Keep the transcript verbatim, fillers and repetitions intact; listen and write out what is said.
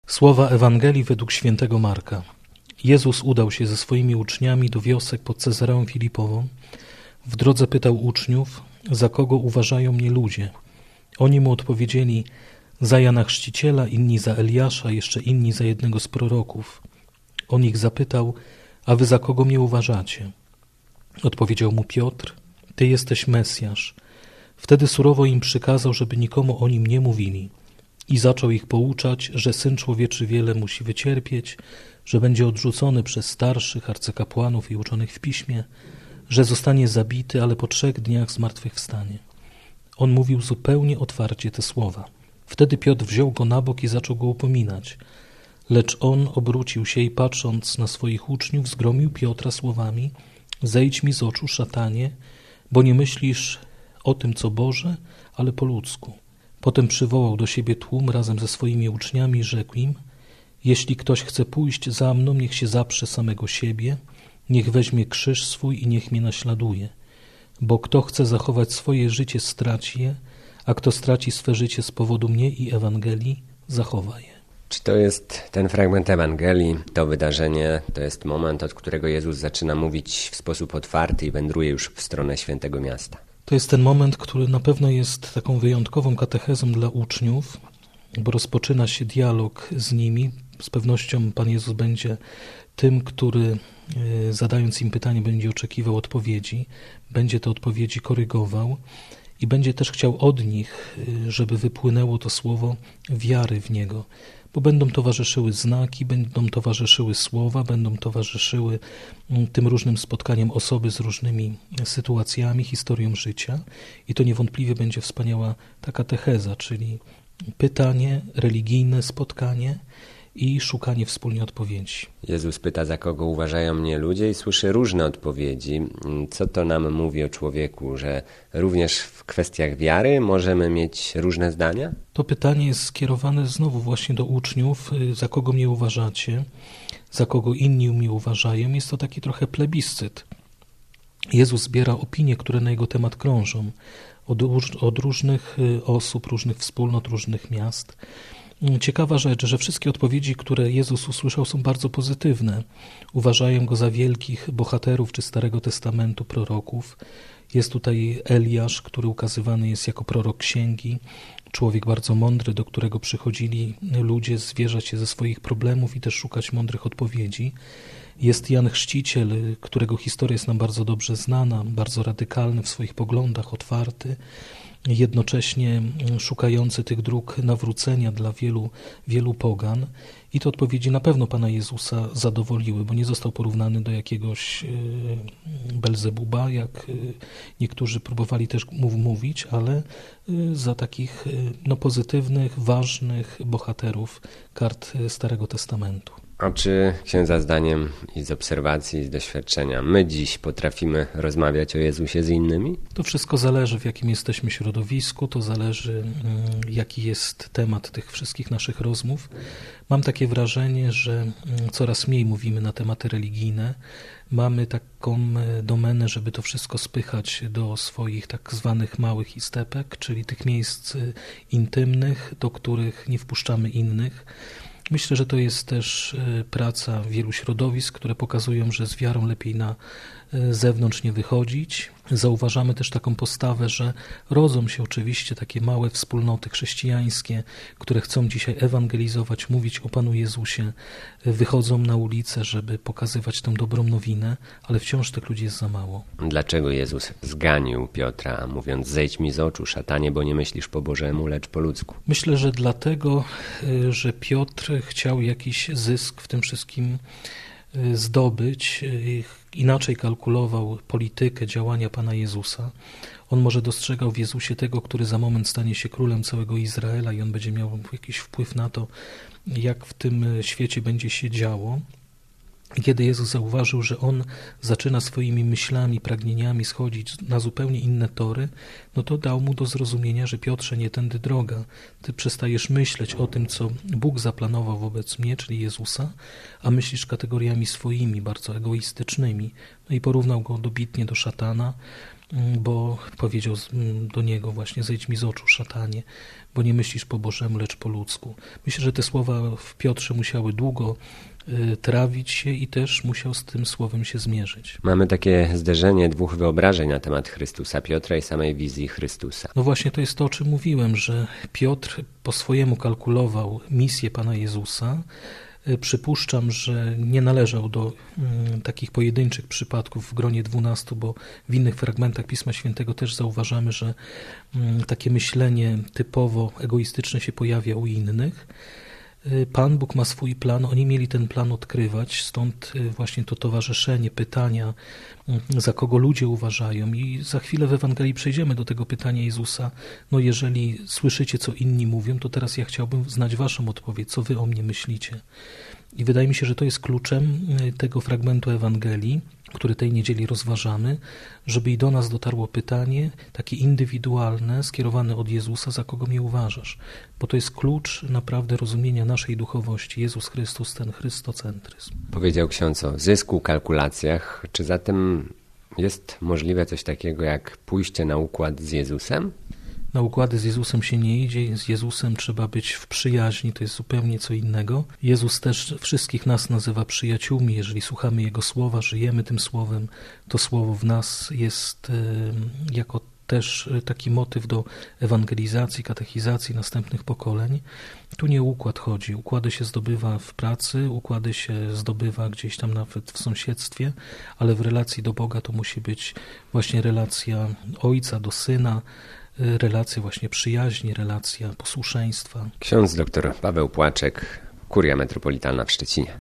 Słowa Ewangelii według świętego Marka. Jezus udał się ze swoimi uczniami do wiosek pod Cezareą Filipową. W drodze pytał uczniów, za kogo uważają mnie ludzie. Oni mu odpowiedzieli, za Jana Chrzciciela, inni za Eliasza, jeszcze inni za jednego z proroków. On ich zapytał, a wy za kogo mnie uważacie? Odpowiedział mu Piotr, ty jesteś Mesjasz. Wtedy surowo im przykazał, żeby nikomu o nim nie mówili. I zaczął ich pouczać, że Syn Człowieczy wiele musi wycierpieć, że będzie odrzucony przez starszych, arcykapłanów i uczonych w piśmie, że zostanie zabity, ale po trzech dniach zmartwychwstanie. On mówił zupełnie otwarcie te słowa. Wtedy Piotr wziął go na bok i zaczął go upominać. Lecz on obrócił się i patrząc na swoich uczniów, zgromił Piotra słowami: zejdź mi z oczu, szatanie, bo nie myślisz o tym, co Boże, ale po ludzku. Potem przywołał do siebie tłum razem ze swoimi uczniami i rzekł im: jeśli ktoś chce pójść za mną, niech się zaprze samego siebie, niech weźmie krzyż swój i niech mnie naśladuje. Bo kto chce zachować swoje życie, straci je, a kto straci swe życie z powodu mnie i Ewangelii, zachowa je. Czy to jest ten fragment Ewangelii, to wydarzenie, to jest moment, od którego Jezus zaczyna mówić w sposób otwarty i wędruje już w stronę świętego miasta? To jest ten moment, który na pewno jest taką wyjątkową katechezą dla uczniów, bo rozpoczyna się dialog z nimi. Z pewnością Pan Jezus będzie tym, który zadając im pytanie, będzie oczekiwał odpowiedzi, będzie te odpowiedzi korygował i będzie też chciał od nich, żeby wypłynęło to słowo wiary w Niego, bo będą towarzyszyły znaki, będą towarzyszyły słowa, będą towarzyszyły tym różnym spotkaniom osoby z różnymi sytuacjami, historią życia i to niewątpliwie będzie wspaniała ta katecheza, czyli pytanie, religijne spotkanie i szukanie wspólnie odpowiedzi. Jezus pyta, za kogo uważają mnie ludzie i słyszy różne odpowiedzi. Co to nam mówi o człowieku, że również w kwestiach wiary możemy mieć różne zdania? To pytanie jest skierowane znowu właśnie do uczniów, za kogo mnie uważacie, za kogo inni mnie uważają. Jest to taki trochę plebiscyt. Jezus zbiera opinie, które na jego temat krążą, od, od różnych osób, różnych wspólnot, różnych miast. Ciekawa rzecz, że wszystkie odpowiedzi, które Jezus usłyszał, są bardzo pozytywne. Uważają go za wielkich bohaterów czy Starego Testamentu, proroków. Jest tutaj Eliasz, który ukazywany jest jako prorok księgi, człowiek bardzo mądry, do którego przychodzili ludzie zwierzać się ze swoich problemów i też szukać mądrych odpowiedzi. Jest Jan Chrzciciel, którego historia jest nam bardzo dobrze znana, bardzo radykalny w swoich poglądach, otwarty, jednocześnie szukający tych dróg nawrócenia dla wielu, wielu pogan. I te odpowiedzi na pewno Pana Jezusa zadowoliły, bo nie został porównany do jakiegoś Belzebuba, jak niektórzy próbowali też mu mówić, ale za takich no, pozytywnych, ważnych bohaterów kart Starego Testamentu. A czy księdza zdaniem i z obserwacji, i z doświadczenia my dziś potrafimy rozmawiać o Jezusie z innymi? To wszystko zależy, w jakim jesteśmy środowisku, to zależy, jaki jest temat tych wszystkich naszych rozmów. Mam takie wrażenie, że coraz mniej mówimy na tematy religijne. Mamy taką domenę, żeby to wszystko spychać do swoich tak zwanych małych istepek, czyli tych miejsc intymnych, do których nie wpuszczamy innych. Myślę, że to jest też praca wielu środowisk, które pokazują, że z wiarą lepiej na zewnątrz nie wychodzić. Zauważamy też taką postawę, że rodzą się oczywiście takie małe wspólnoty chrześcijańskie, które chcą dzisiaj ewangelizować, mówić o Panu Jezusie, wychodzą na ulicę, żeby pokazywać tę dobrą nowinę, ale wciąż tych ludzi jest za mało. Dlaczego Jezus zganił Piotra, mówiąc: zejdź mi z oczu, szatanie, bo nie myślisz po Bożemu, lecz po ludzku? Myślę, że dlatego, że Piotr chciał jakiś zysk w tym wszystkim zdobyć, inaczej kalkulował politykę działania Pana Jezusa. On może dostrzegał w Jezusie tego, który za moment stanie się królem całego Izraela i on będzie miał jakiś wpływ na to, jak w tym świecie będzie się działo. I kiedy Jezus zauważył, że on zaczyna swoimi myślami, pragnieniami schodzić na zupełnie inne tory, no to dał mu do zrozumienia, że Piotrze, nie tędy droga. Ty przestajesz myśleć o tym, co Bóg zaplanował wobec mnie, czyli Jezusa, a myślisz kategoriami swoimi, bardzo egoistycznymi. No i porównał go dobitnie do szatana, bo powiedział do niego właśnie: zejdź mi z oczu, szatanie, bo nie myślisz po Bożemu, lecz po ludzku. Myślę, że te słowa w Piotrze musiały długo trawić się i też musiał z tym słowem się zmierzyć. Mamy takie zderzenie dwóch wyobrażeń na temat Chrystusa, Piotra i samej wizji Chrystusa. No właśnie to jest to, o czym mówiłem, że Piotr po swojemu kalkulował misję Pana Jezusa. Przypuszczam, że nie należał do mm, takich pojedynczych przypadków w gronie dwunastu, bo w innych fragmentach Pisma Świętego też zauważamy, że mm, takie myślenie typowo egoistyczne się pojawia u innych. Pan Bóg ma swój plan, oni mieli ten plan odkrywać, stąd właśnie to towarzyszenie, pytania, za kogo ludzie uważają. I za chwilę w Ewangelii przejdziemy do tego pytania Jezusa: no jeżeli słyszycie, co inni mówią, to teraz ja chciałbym znać waszą odpowiedź, co wy o mnie myślicie. I wydaje mi się, że to jest kluczem tego fragmentu Ewangelii, który tej niedzieli rozważamy, żeby i do nas dotarło pytanie takie indywidualne, skierowane od Jezusa: za kogo mnie uważasz? Bo to jest klucz naprawdę rozumienia naszej duchowości. Jezus Chrystus, ten chrystocentryzm. Powiedział ksiądz o zysku, kalkulacjach. Czy zatem jest możliwe coś takiego jak pójście na układ z Jezusem? Na układy z Jezusem się nie idzie, z Jezusem trzeba być w przyjaźni, to jest zupełnie co innego. Jezus też wszystkich nas nazywa przyjaciółmi, jeżeli słuchamy Jego słowa, żyjemy tym słowem, to słowo w nas jest jako też taki motyw do ewangelizacji, katechizacji następnych pokoleń. Tu nie o układ chodzi. Układy się zdobywa w pracy, układy się zdobywa gdzieś tam nawet w sąsiedztwie, ale w relacji do Boga to musi być właśnie relacja ojca do syna, relacja właśnie przyjaźni, relacja posłuszeństwa. Ksiądz dr Paweł Płaczek, Kuria Metropolitalna w Szczecinie.